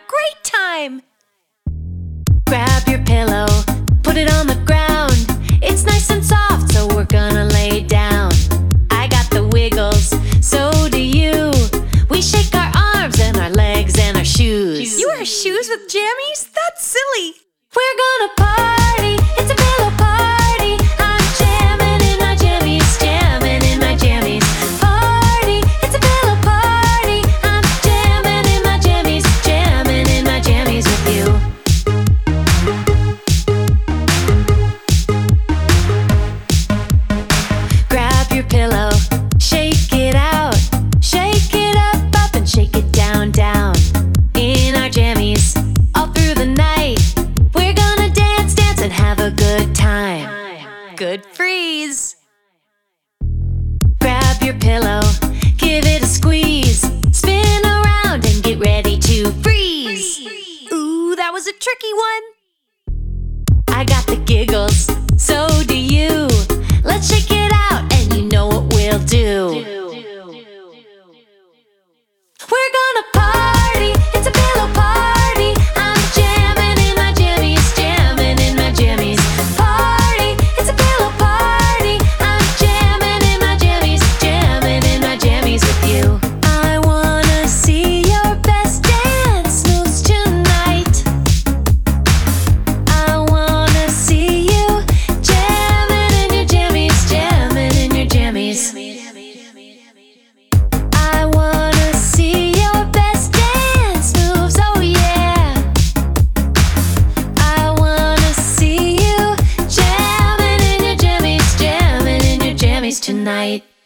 great time. Grab your pillow, put it on the ground. It's nice and soft, so we're gonna lay down. I got the wiggles, so do you. We shake our arms and our legs and our shoes. You wear shoes with jammies? That's silly. We're gonna party, it's a pillow party. I'm jamming in my jammies, jamming in my jammies. Party, it's a pillow party. I'm jamming in my jammies, jamming in my jammies with you. Grab your pillow, shake it out. Shake it up and shake it down, down. In our jammies, all through the night. We're gonna dance, dance and have a good time. Good freeze. Grab your pillow, give it a squeeze. Spin around and get ready to freeze. Ooh, that was a tricky one. I got the giggles, so do you. Let's shake it out and you know what we'll do. We're gonna party, it's a pillow party. I'm jamming in my jammies, jamming in my jammies. Party, it's a pillow party. I'm jamming in my jammies, jamming in my jammies with you. I wanna see your best dance moves tonight. I wanna see you jamming in your jammies, jamming in your jammies. I wanna see your best dance moves, oh yeah. I wanna see you jamming in your jammies, jamming in your jammies tonight.